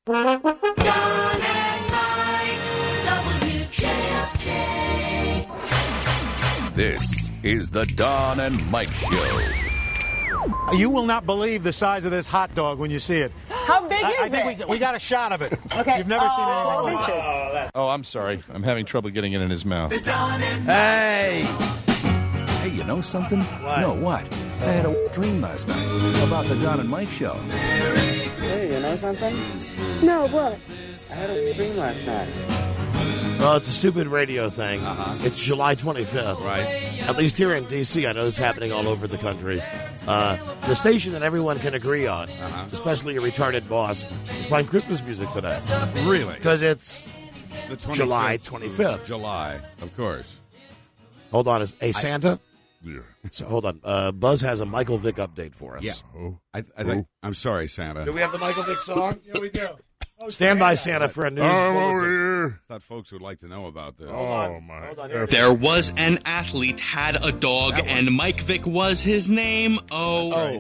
Don and Mike, WJFK. This is the Don and Mike Show. You will not believe the size of this hot dog when you see it. How big is I think we got a shot of it. Okay. You've never seen anything like it. Oh, I'm sorry. I'm having trouble getting it in his mouth. Hey, you know something? What? No, what? I had a dream last night about the Don and Mike Show. Hey, you know something? No, what? I had a dream last night. Well, it's a stupid radio thing. It's July 25th. Right. At least here in D.C., I know it's happening all over the country. The station that everyone can agree on, especially a retarded boss, is playing Christmas music today. Really? Because it's The 25th. July 25th. July, of course. Hold on. Hey, Santa? Yeah. So, hold on. Buzz has a Michael Vick update for us. Yeah. I think. I'm sorry, Santa. Do we have the Michael Vick song? Yeah, we do. Stand by, Santa, for a news bulletin. here. Thought folks would like to know about this. Oh, my. Hold on. Here. There was an athlete, had a dog, and Mike Vick was his name. Oh.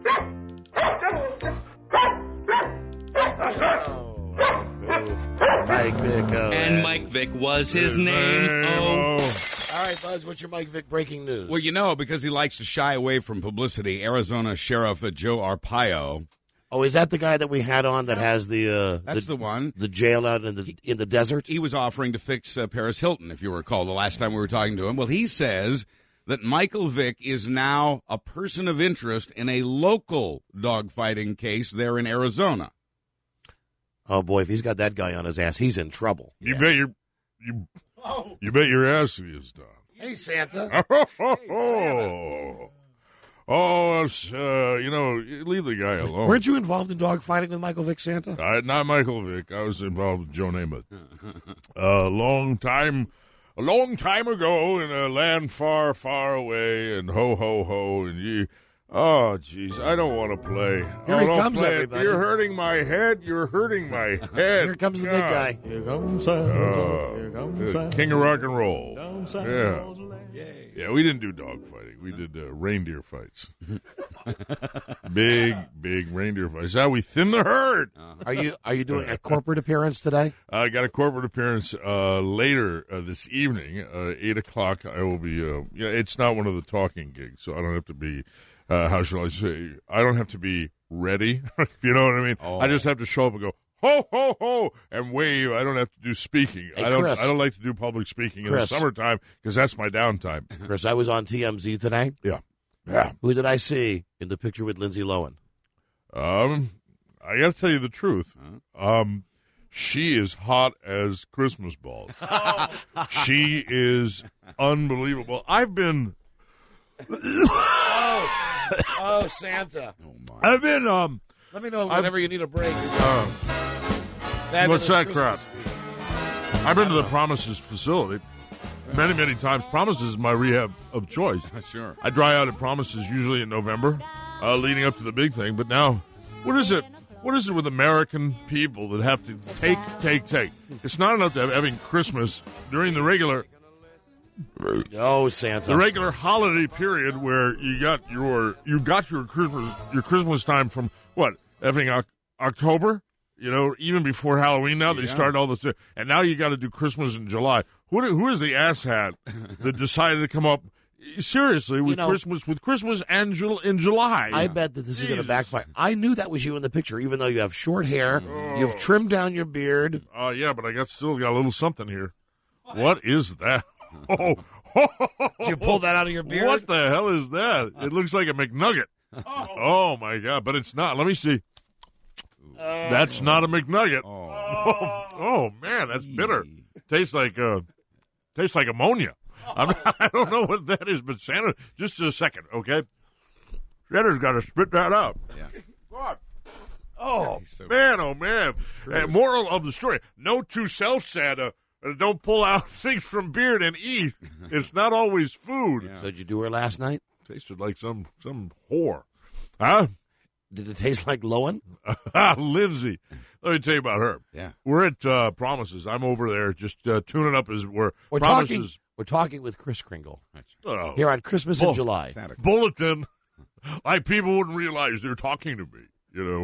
Mike Vick. And Mike Vick was his name. Oh. All right, Buzz, what's your Mike Vick breaking news? Well, you know, because he likes to shy away from publicity, Arizona Sheriff Joe Arpaio. Oh, is that the guy that we had on that has the That's the one. the jail out in the desert? He was offering to fix Paris Hilton, if you recall, the last time we were talking to him. Well, he says that Michael Vick is now a person of interest in a local dogfighting case there in Arizona. Oh boy, if he's got that guy on his ass, he's in trouble. You bet your ass he is, Don. Hey, Santa. Leave the guy alone. Weren't you involved in dogfighting with Michael Vick, Santa? Not Michael Vick. I was involved with Joe Namath. A long time ago in a land far, far away, and ho, ho, ho, and you. Oh, jeez, I don't want to play. Here he don't comes, play it. everybody. You're hurting my head. You're hurting my head. Here comes the big guy. Here comes Santa. Here comes Santa. King of rock and roll. Down Santa Yeah. Claus Lane. Yeah, we didn't do dog fighting. We did reindeer fights. Big reindeer fights. That's how we thin the herd. Are you doing a corporate appearance today? I got a corporate appearance later this evening, 8 o'clock. I will be. It's not one of the talking gigs, so I don't have to be. How shall I say? I don't have to be ready. You know what I mean? Oh. I just have to show up and go ho ho ho and wave. I don't have to do speaking. Hey, I don't. Chris. I don't like to do public speaking in the Chris. summertime because that's my downtime. Chris, I was on TMZ today. Yeah. Who did I see in the picture with Lindsay Lohan? I got to tell you the truth. She is hot as Christmas balls. She is unbelievable. I've been. Oh, Santa. I've been. Let me know whenever you need a break. What's that crap? I've been to the Promises facility many times. Promises is my rehab of choice. Sure. I dry out at Promises usually in November, leading up to the big thing. But now, what is it? What is it with American people that have to take? It's not enough to having Christmas during the regular Santa. the regular holiday period where you got your Christmas time from what? Effing October? You know, even before Halloween now, they start all this. And now you got to do Christmas in July. Who is the asshat that decided to come up, seriously, with Christmas and in July? I bet that this is going to backfire. I knew that was you in the picture, even though you have short hair. You've trimmed down your beard. Yeah, but I still got a little something here. What is that? Did you pull that out of your beard? What the hell is that? It looks like a McNugget. Oh, my God, but it's not. Let me see. That's not a McNugget. Oh, man, that's bitter. Tastes like ammonia. I don't know what that is, but Santa, just a second, okay? Santa's got to spit that out. Yeah. God. Oh, man. And moral of the story, note to self, Santa, don't pull out things from beard and eat. It's not always food. So did you do her last night? Tasted like some whore. Huh? Did it taste like Lohan? Lindsay. Let me tell you about her. Yeah. We're at Promises. I'm over there just tuning up as we're Promises. We're talking with Kris Kringle here on Christmas in July. Bulletin. People wouldn't realize they're talking to me, you know.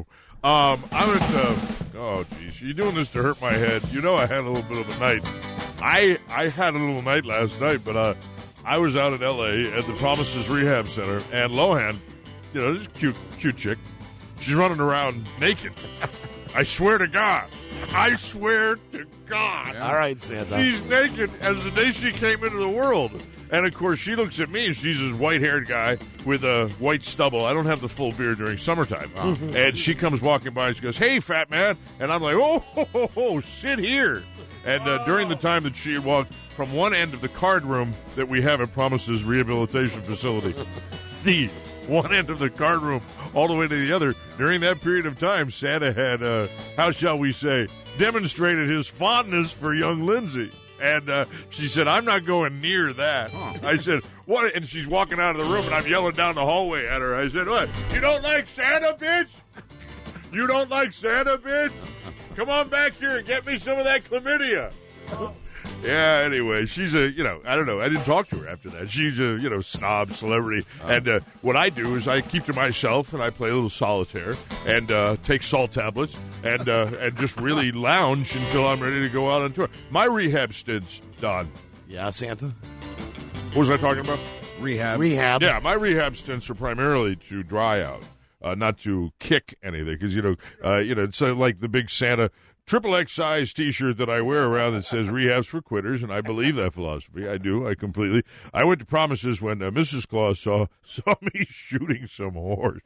I'm at oh, geez. You're doing this to hurt my head. You know I had a little bit of a night. I had a little night last night, but I was out in L.A. at the Promises Rehab Center, and Lohan, this cute chick, she's running around naked. I swear to God. I swear to God. All right, Santa. She's naked as the day she came into the world. And, of course, she looks at me, and she's this white-haired guy with a white stubble. I don't have the full beard during summertime. And she comes walking by, and she goes, "Hey, fat man." And I'm like, oh, sit here. And during the time that she had walked from one end of the card room that we have at Promises Rehabilitation Facility, the one end of the card room all the way to the other, during that period of time, Santa had, how shall we say, demonstrated his fondness for young Lindsay. And she said, "I'm not going near that." I said, "What?" And she's walking out of the room, and I'm yelling down the hallway at her. I said, "What? You don't like Santa, bitch? You don't like Santa, bitch? Come on back here and get me some of that chlamydia." Yeah, anyway, she's I don't know. I didn't talk to her after that. She's a, snob celebrity. And what I do is I keep to myself, and I play a little solitaire and take salt tablets and just really lounge until I'm ready to go out on tour. My rehab stints, Don. Yeah, Santa? What was I talking about? Rehab. Yeah, my rehab stints are primarily to dry out, not to kick anything. Because, it's like the big Santa XXX size T-shirt that I wear around that says "Rehab's for Quitters," and I believe that philosophy. I do. I completely. I went to Promises when Mrs. Claus saw me shooting some horse.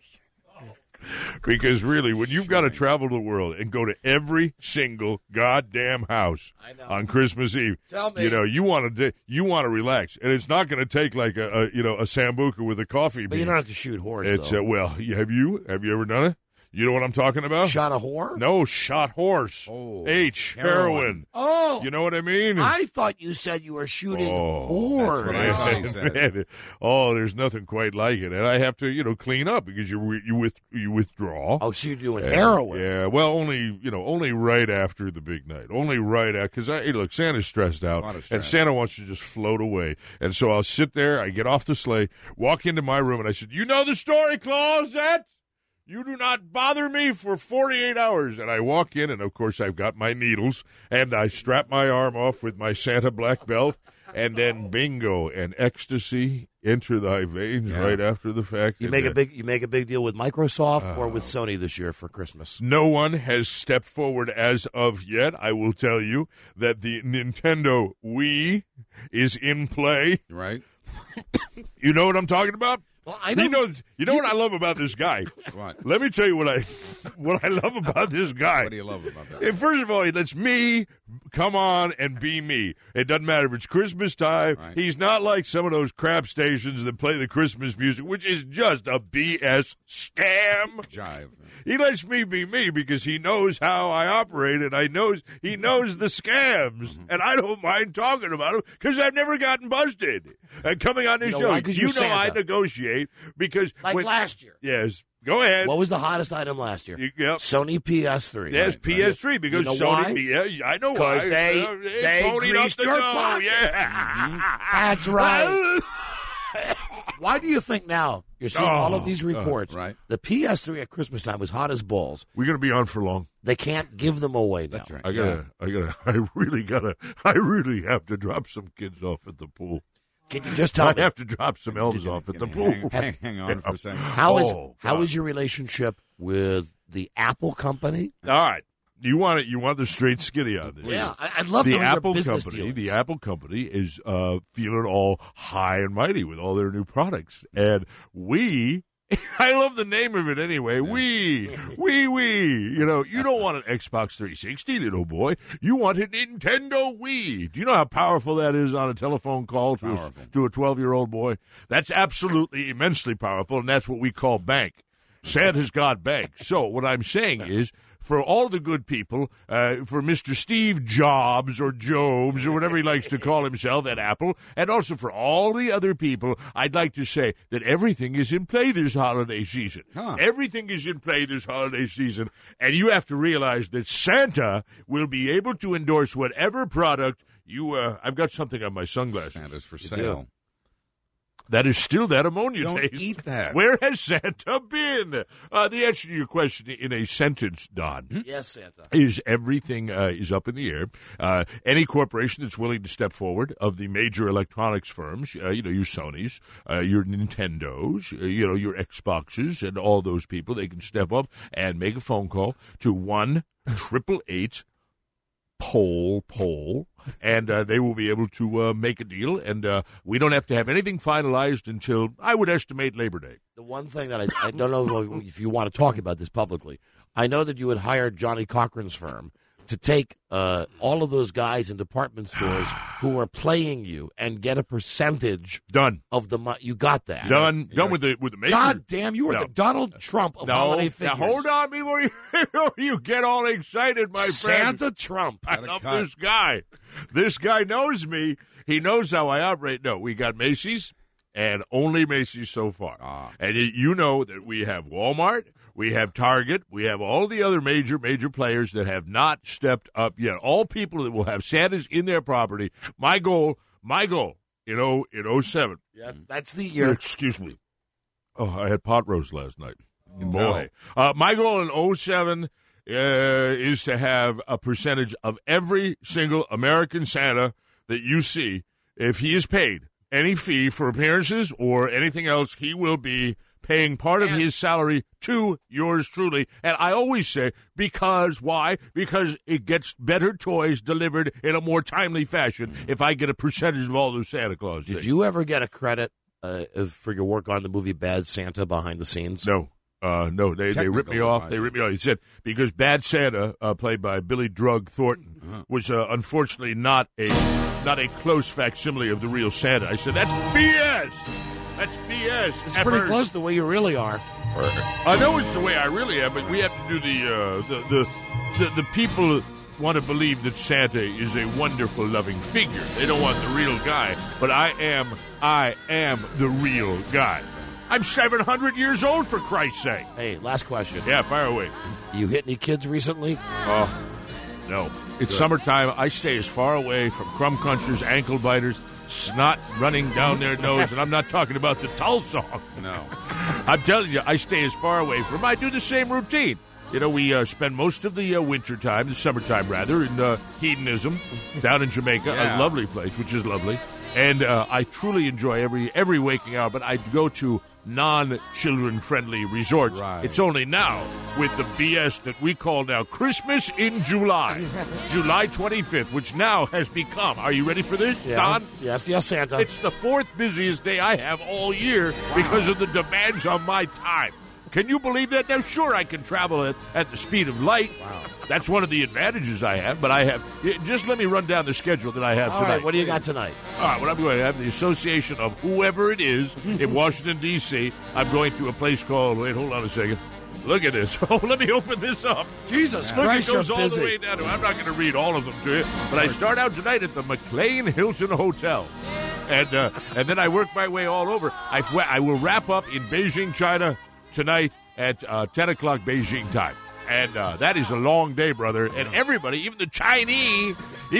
Because really, when you've got to travel the world and go to every single goddamn house on Christmas Eve, tell me, you want to relax, and it's not going to take like a sambuca with a coffee bean. But you don't have to shoot horse. It's though. Have you ever done it? You know what I'm talking about? Shot a whore? No, shot horse. Oh, heroin. Oh. You know what I mean? I thought you said you were shooting That's whores. what I thought you said. Man, there's nothing quite like it. And I have to, clean up because you withdraw. Oh, so you're doing heroin. Yeah, well, only right after the big night. Only right after. Because, look, Santa's stressed out. And Santa wants to just float away. And so I'll sit there, I get off the sleigh, walk into my room, and I said, "You know the story, Clausette? You do not bother me for 48 hours. And I walk in, and, of course, I've got my needles, and I strap my arm off with my Santa black belt, and then bingo, and ecstasy enter thy veins right after the fact. You make a big deal with Microsoft or with Sony this year for Christmas. No one has stepped forward as of yet. I will tell you that the Nintendo Wii is in play. Right. You know what I'm talking about? Well, I know. You know what I love about this guy? What? Let me tell you what I love about this guy. What do you love about that? And first of all, he lets me come on and be me. It doesn't matter if it's Christmas time. Right. He's not like some of those crap stations that play the Christmas music, which is just a BS scam. Jive. He lets me be me because he knows how I operate, and he knows the scams, and I don't mind talking about them because I've never gotten busted. And coming on this show, why? 'Cause you're Santa. I negotiate because last year. Yes, go ahead. What was the hottest item last year? Yep. Sony PS3. Yes, PS3 because you know Sony. why? Yeah, I know why. Because they ponied up greased the your dough, pocket. Yeah. That's right. Why do you think now you're seeing all of these reports? right. The PS3 at Christmas time was hot as balls. We're gonna be on for long. They can't give them away now. That's right. I really have to drop some kids off at the pool. Can you just tell me? I have to drop some elves off at the pool. Hang on for a second. How God. is your relationship with the Apple company? All right. You want the straight skinny on this? Yeah, I'd love to the know Apple your business company. dealings. The Apple company is feeling all high and mighty with all their new products, and we. I love the name of it anyway. We. You don't want an Xbox 360, little boy. You want a Nintendo Wii. Do you know how powerful that is on a telephone call to a 12-year-old boy? That's absolutely immensely powerful, and that's what we call bank. Santa's got bank. So what I'm saying is, for all the good people, for Mr. Steve Jobs or Jobs or whatever he likes to call himself at Apple, and also for all the other people, I'd like to say that everything is in play this holiday season. Everything is in play this holiday season, and you have to realize that Santa will be able to endorse whatever product you... I've got something on my sunglasses. Santa's for sale. That is still that ammonia Don't taste. eat that. Where has Santa been? The answer to your question in a sentence, Don, Yes, Santa. is everything is up in the air. Any corporation that's willing to step forward of the major electronics firms, your Sonys, your Nintendos, your Xboxes, and all those people, they can step up and make a phone call to 1-888-POLL, and they will be able to make a deal, and we don't have to have anything finalized until, I would estimate, Labor Day. The one thing that I don't know if you want to talk about this publicly, I know that you had hired Johnny Cochran's firm to take all of those guys in department stores who are playing you and get a percentage Done. of the money. You got that. Done with the major. God damn, you are No. the Donald Trump of holiday figures. Now hold on before you get all excited, my friend. Santa Trump. I love this guy. This guy knows me. He knows how I operate. No, we got Macy's and only Macy's so far. And you know that we have Walmart, we have Target, we have all the other major players that have not stepped up yet. All people that will have Santas in their property. My goal, in 07. Yeah, that's the year. Excuse me. Oh, I had pot roast last night. Boy. My goal in 07 is to have a percentage of every single American Santa that you see. If he is paid any fee for appearances or anything else, he will be paying part of his salary to yours truly. And I always say, because why? Because it gets better toys delivered in a more timely fashion if I get a percentage of all those Santa Claus things. Did you ever get a credit for your work on the movie Bad Santa behind the scenes? No. No, they ripped me off. They ripped me off. He said, because Bad Santa, played by Billy Drug Thornton, was unfortunately not a close facsimile of the real Santa. I said, that's BS. That's BS. It's pretty close to the way you really are. I know it's the way I really am, but we have to do the people want to believe that Santa is a wonderful, loving figure. They don't want the real guy. But I am the real guy. I'm 700 years old, for Christ's sake. Hey, last question. Yeah, fire away. You hit any kids recently? Oh, no. It's summertime. I stay as far away from crumb crunchers, ankle biters, snot running down their nose, and I'm not talking about the Tull song. No. I'm telling you, I stay as far away from them. I do the same routine. We spend most of the wintertime, the summertime rather, in hedonism down in Jamaica, a lovely place, which is lovely. And I truly enjoy every waking hour, but I go to non-children-friendly resorts. Right. It's only now with the BS that we call now Christmas in July, July 25th, which now has become, are you ready for this, Don? Yes, Santa. It's the fourth busiest day I have all year because of the demands on my time. Can you believe that? Now, sure, I can travel at the speed of light. Wow. That's one of the advantages I have, but I have... Just let me run down the schedule that I have All tonight. right, what do you got tonight? All right, what I'm going to have, the association of whoever it is in Washington, D.C. I'm going to a place called... Wait, hold on a second. Look at this. Oh, let me open this up. Jesus Look, Christ, it goes you're all busy. the way down to... I'm not going to read all of them to you, but I start out tonight at the McLean Hilton Hotel. And then I work my way all over. I will wrap up in Beijing, China tonight at 10 o'clock Beijing time. And that is a long day, brother. And everybody, even the Chinese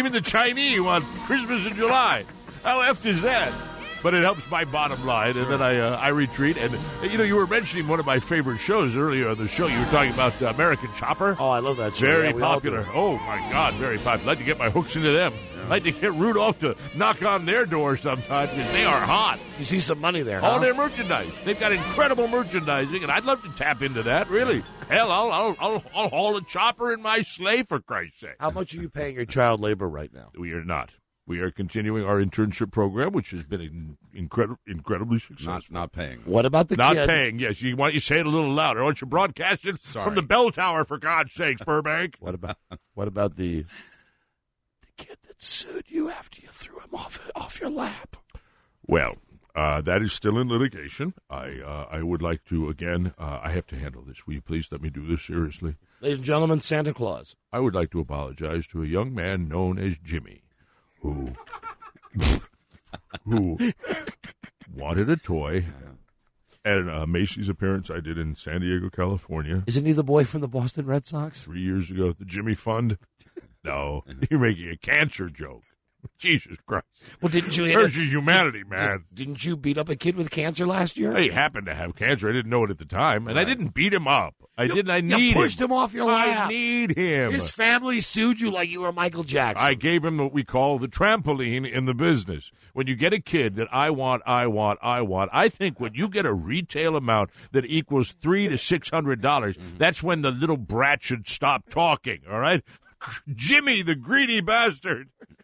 want Christmas in July. How effed is that? But it helps my bottom line, and then I retreat. And, you were mentioning one of my favorite shows earlier on the show. You were talking about American Chopper. Oh, I love that show. Very Yeah, we all popular. do. Oh, my God, very popular. I'd like to get my hooks into them. I'd like to get Rudolph to knock on their door sometime because they are hot. You see some money there, All huh? their merchandise. They've got incredible merchandising, and I'd love to tap into that, really. Hell, I'll haul a chopper in my sleigh, for Christ's sake. How much are you paying your child labor right now? We are not. We are continuing our internship program, which has been incredibly successful. Not paying. What about the Not kids? paying, yes. Why don't you say it a little louder? Why don't you broadcast it from the bell tower, for God's sakes, Burbank? What about the kid that sued you after you threw him off your lap? Well, that is still in litigation. I would like to, again, I have to handle this. Will you please let me do this seriously? Ladies and gentlemen, Santa Claus. I would like to apologize to a young man known as Jimmy, who wanted a toy at a Macy's appearance I did in San Diego, California. Isn't he the boy from the Boston Red Sox? 3 years ago at the Jimmy Fund. No, you're making a cancer joke. Jesus Christ. Well, didn't you? Where's your humanity, man? Didn't you beat up a kid with cancer last year? He happened to have cancer. I didn't know it at the time, and I didn't beat him up. I need You pushed him off your lap. I need him. His family sued you like you were Michael Jackson. I gave him what we call the trampoline in the business. When you get a kid that I want, I think when you get a retail amount that equals $300 to $600, that's when the little brat should stop talking, all right? Jimmy, the greedy bastard.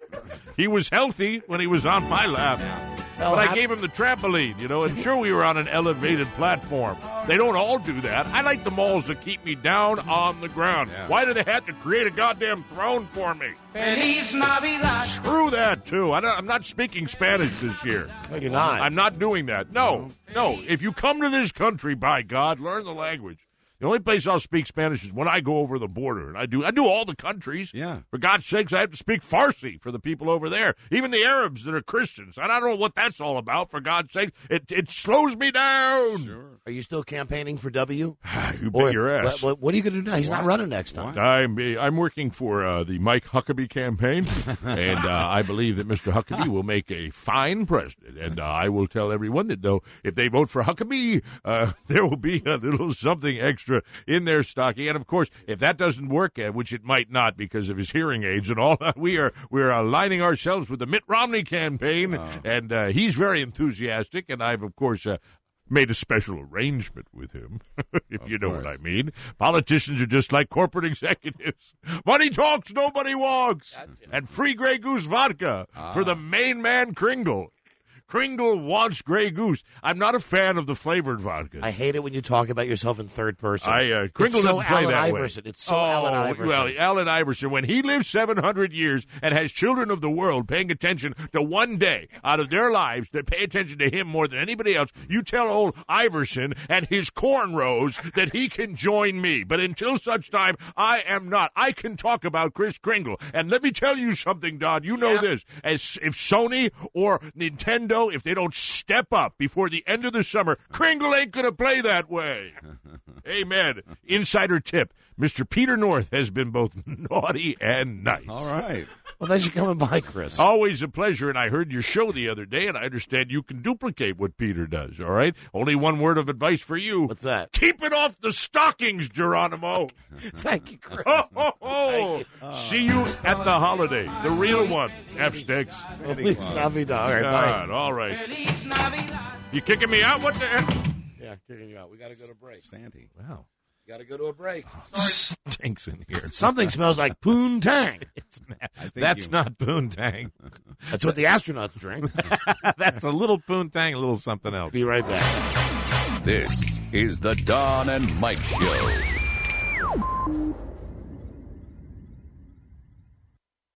He was healthy when he was on my lap. But I gave him the trampoline, and sure, we were on an elevated platform. They don't all do that. I like the malls that keep me down on the ground. Yeah. Why do they have to create a goddamn throne for me? Feliz Navidad. Screw that, too. I'm not speaking Spanish this year. No, you're not. I'm not doing that. No. If you come to this country, by God, learn the language. The only place I'll speak Spanish is when I go over the border, and I do all the countries. Yeah. For God's sakes, I have to speak Farsi for the people over there, even the Arabs that are Christians. And I don't know what that's all about. For God's sake, it slows me down. Sure. Are you still campaigning for W? You bet your ass. What are you going to do now? He's not running next time. I'm working for the Mike Huckabee campaign, and I believe that Mr. Huckabee will make a fine president. And I will tell everyone that, though, if they vote for Huckabee, there will be a little something extra in their stocking. And, of course, if that doesn't work, which it might not because of his hearing aids and all, we're aligning ourselves with the Mitt Romney campaign, and he's very enthusiastic, and I've, of course, made a special arrangement with him, if you know what I mean. Politicians are just like corporate executives. Money talks, nobody walks. Gotcha. And free Grey Goose vodka for the main man, Kringle. Kringle wants Grey Goose. I'm not a fan of the flavored vodka. I hate it when you talk about yourself in third person. Kringle doesn't play Allen that Iverson. way. It's so Allen Iverson. Well, Allen Iverson, when he lives 700 years and has children of the world paying attention to one day out of their lives that pay attention to him more than anybody else, you tell old Iverson and his cornrows that he can join me. But until such time, I am not. I can talk about Kris Kringle. And let me tell you something, Don. You know this. As if Sony or Nintendo, if they don't step up before the end of the summer, Kringle ain't going to play that way. Amen. Insider tip. Mr. Peter North has been both naughty and nice. All right. Well, thanks for coming by, Chris. Always a pleasure, and I heard your show the other day, and I understand you can duplicate what Peter does, all right? Only one word of advice for you. What's that? Keep it off the stockings, Geronimo. Thank you, Chris. See you at the holiday. The real one, F-Sticks. Feliz Navidad. All right, God, bye. all right. Feliz Navidad. You kicking me out? What the heck? Yeah, kicking you out. We got to go to break. Sandy. Wow. Got to go to a break. Stinks in here. Something smells like poontang. That's not poontang. That's what the astronauts drink. That's a little poontang, a little something else. Be right back. This is the Don and Mike Show.